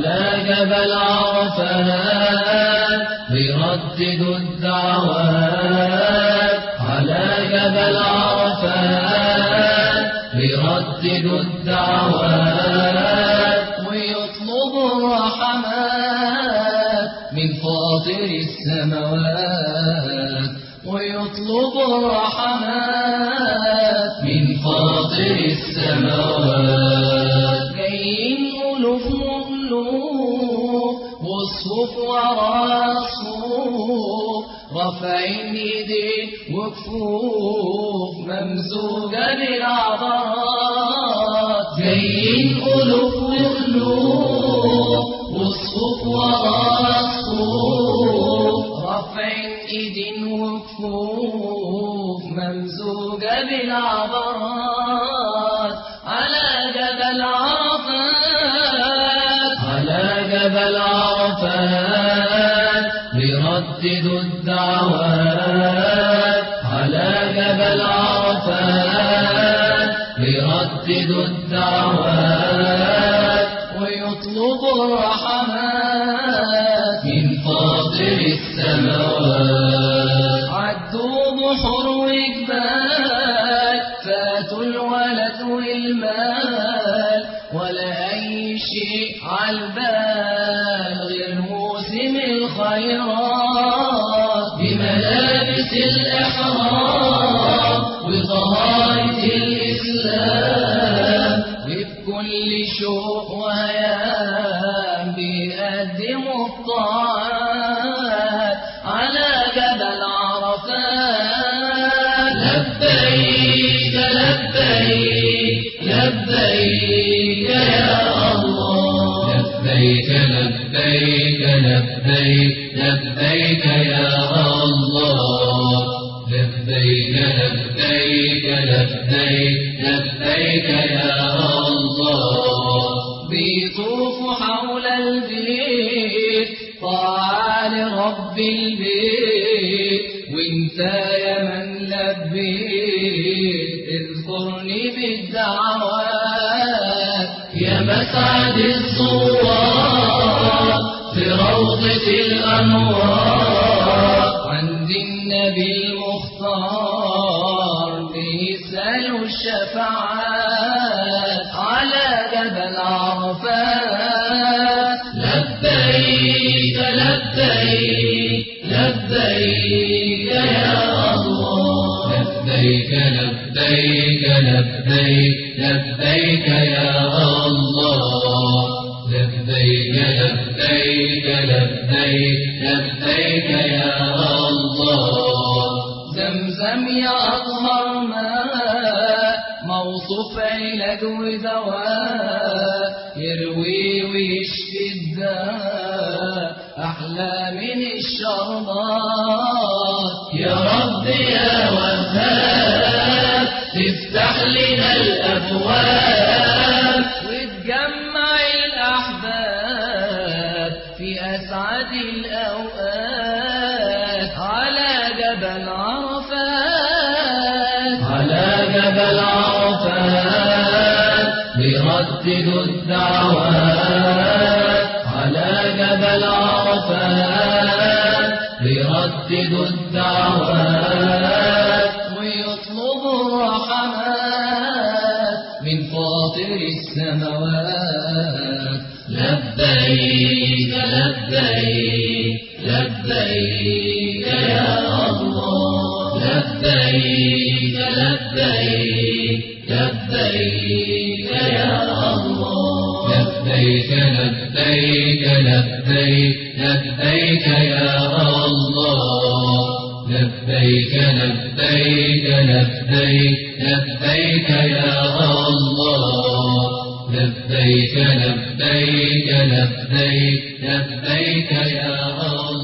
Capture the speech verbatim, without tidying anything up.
على جبل عرفات ويردد الدعوات على جبل عرفات ويردد الدعوات ويطلب الرحمات من فاطر السماوات ويطلب الرحمات من فاطر السماوات جايين ألوف مؤلوف والصوف ورا الصوف رافعين ايدين وكفوف ممزوجة بالعضلات جايين ألوف مؤلوف والصوف ورا الصوف رافعين ايدين وكفوف ممزوجة بالعضلات على جبل عرفات على جبل عرفات ويردد الدعوات على جبل عرفات ويردد الدعوات ويطلب الرحمات من فاطر السماوات عدوا بحر وجبال فاتوا الولد والمال ولا أي شيء عالبال غير موسم الخيرات بملابس الإحرام وطهارة الإسلام وبكل شوق وهيام بيقدموا الطاعات على جبل عرفات لبيك لبيك لبيك يا الله لبيك لبيك لبيك لبيك يا الله لبيك لبيك لبيك لبيك يا الله بيطوف حول البيت طاعة لرب البيت وانت يا من لبيت اذكرني بالدعوات يا مسعد الزوار في روضة الأنوار عند النبي المختار بيسألوا الشفاعات على جبل عرفات لبيك لبيك لبيك يا الله لبيك لبيك لبيك لبيك يا الله لبيك لبيك لبيك لبيك يا الله زمزم يا أطهر ماء موصوف علاج ودواء يروي ويشفي الداء أحلى من الشربات يا رب يا وهاب تفتح لنا الأبواب وتجمع الأحباب في أسعد الأوقات على جبل عرفات على جبل عرفات بيردد الدعوات على جبل عرفات بيردد الدعوات ويطلب الرحمات من فاطر السماوات لبيك لبيك لبيك يا الله لبيك لبيك لبيك يا الله لبيك لبيك لبيك لبيك يا الله لبيك لبيك لبيك لبيك يا الله لبيك لبيك لبيك لبيك يا الله